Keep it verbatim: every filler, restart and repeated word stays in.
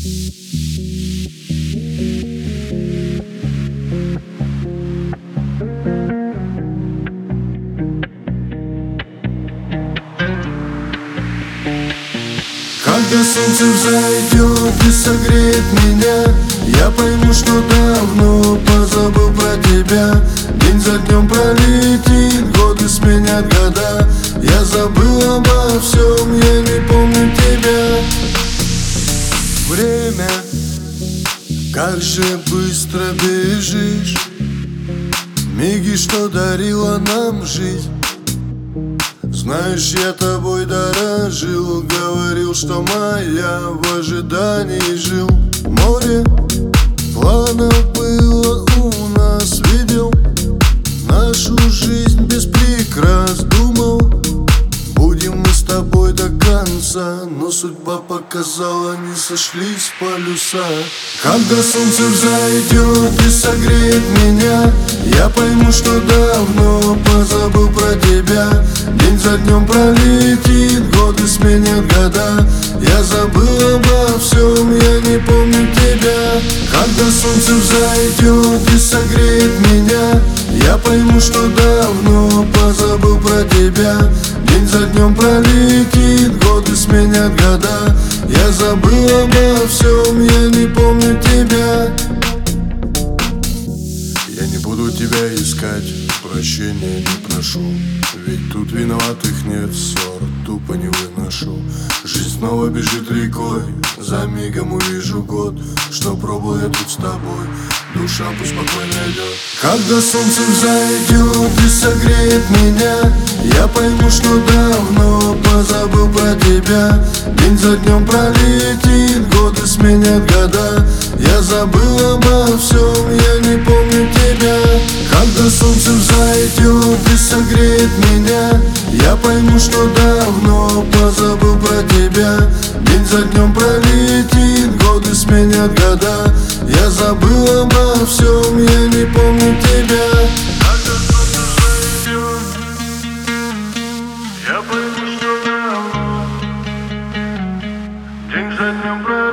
Когда солнце взойдет и согреет меня, я пойму, что давно позабыл про тебя. День за днем пролетит, годы сменят года. Я забыл обо всем, я не помню тебя. Время, как же быстро бежишь, миги, что дарила нам жизнь. Знаешь, я тобой дорожил, говорил, что моя, в ожидании жил. Море планов было у нас, видел нашу жизнь без прикрас. Думал, будем мы с тобой до конца, но судьба показала, не сошлись полюса. Когда солнце взойдет и согреет меня, я пойму, что давно позабыл про тебя. День за днем пролетит, годы сменят года. Я забыл обо всем, я не помню тебя. Когда солнце взойдет и согреет меня, я пойму, что давно позабыл про тебя. День за днем пролетит, годы сменят года. Я забыл обо всем, я не помню тебя. Я не буду тебя искать, прощения не прошу, ведь тут виноватых нет, ссор тупо не выношу. Жизнь снова бежит рекой, за мигом увижу год, что пробовал я тут с тобой, душа пусть спокойно идет. Когда солнце взойдет и согреет меня, я пойму, что давно позабыл про тебя. День за днем пролетит, годы сменят года. Я забыл обо всем, я не помню тебя. Когда солнце взойдет и согреет меня, я пойму, что давно позабыл про тебя. День за днем пролетит, годы сменят года. Я забыл обо всем, я не помню тебя. Когда солнце взойдет, я пойму, что давно. День за днем пролетит.